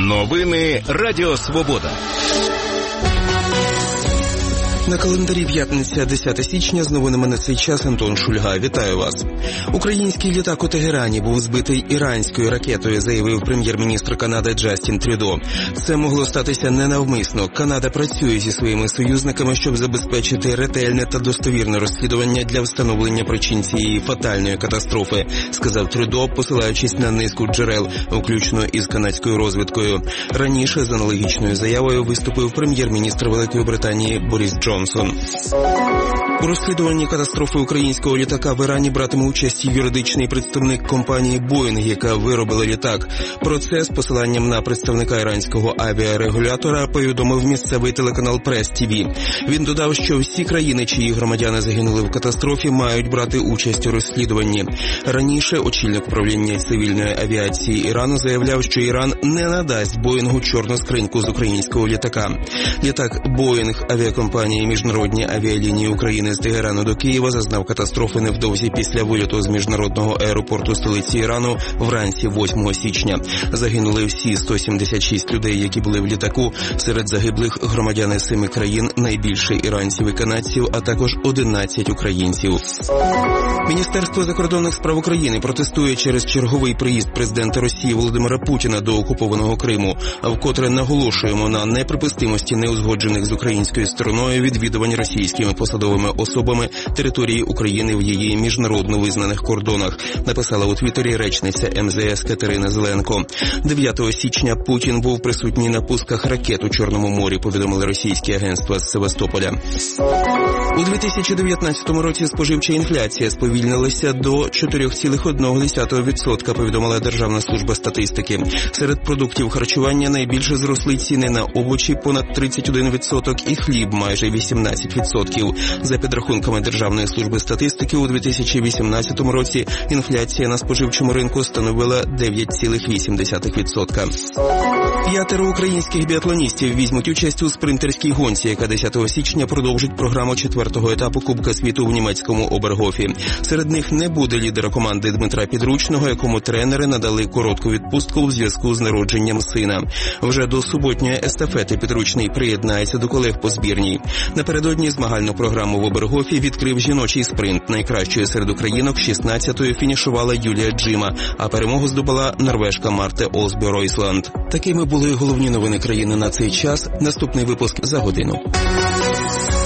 Новини Радіо Свобода. На календарі п'ятниця, 10 січня, з новинами на цей час Антон Шульга. Вітаю вас. Український літак у Тегерані був збитий іранською ракетою, заявив прем'єр-міністр Канади Джастін Трюдо. Це могло статися ненавмисно. Канада працює зі своїми союзниками, щоб забезпечити ретельне та достовірне розслідування для встановлення причин цієї фатальної катастрофи, сказав Трюдо, посилаючись на низку джерел, включно із канадською розвідкою. Раніше з аналогічною заявою виступив прем'єр-міністр Великої Британії Борис Джонсон. У розслідуванні катастрофи українського літака в Ірані братиме участь юридичний представник компанії «Боїнг», яка виробила літак. Про це з посиланням на представника іранського авіарегулятора повідомив місцевий телеканал Прес-ТВ. Він додав, що всі країни, чиї громадяни загинули в катастрофі, мають брати участь у розслідуванні. Раніше очільник управління цивільної авіації Ірану заявляв, що Іран не надасть «Боїнгу» чорну скриньку з українського літака. Літак «Боїнг» авіакомпанії «Міжнародні авіалінії України» з Тегерану до Києва зазнав катастрофи невдовзі після вильоту з міжнародного аеропорту столиці Ірану вранці 8 січня. Загинули всі 176 людей, які були в літаку. Серед загиблих громадяни 7 країн, найбільше іранців і канадців, а також 11 українців. Міністерство закордонних справ України протестує через черговий приїзд президента Росії Володимира Путіна до окупованого Криму. Вкотре наголошуємо на неприпустимості неузгоджених з українською стороною відвідувань російськими посадовими особами території України в її міжнародно визнаних кордонах, написала у Твіттері речниця МЗС Катерина Зеленко. 9 січня Путін був присутній на пусках ракет у Чорному морі, повідомили російські агентства з Севастополя. У 2019 році споживча інфляція сповільнилася до 4,1%, повідомила Державна служба статистики. Серед продуктів харчування найбільше зросли ціни на овочі понад 31% і хліб майже 18%. За підрахунками Державної служби статистики, у 2018 році інфляція на споживчому ринку становила 9,8%. 5 українських біатлоністів візьмуть участь у спринтерській гонці, яка 10 січня продовжить програму 4-го етапу Кубка світу в німецькому Обергофі. Серед них не буде лідера команди Дмитра Підручного, якому тренери надали коротку відпустку в зв'язку з народженням сина. Вже до суботньої естафети Підручний приєднається до колег по збірній. Напередодні змагальну програму в Обергофі відкрив жіночий спринт. Найкращою серед українок 16-ю фінішувала Юлія Джима, а перемогу здобула норвежка Марте Осбьо Ройсланд. Такими були головні новини країни на цей час. Наступний випуск за годину.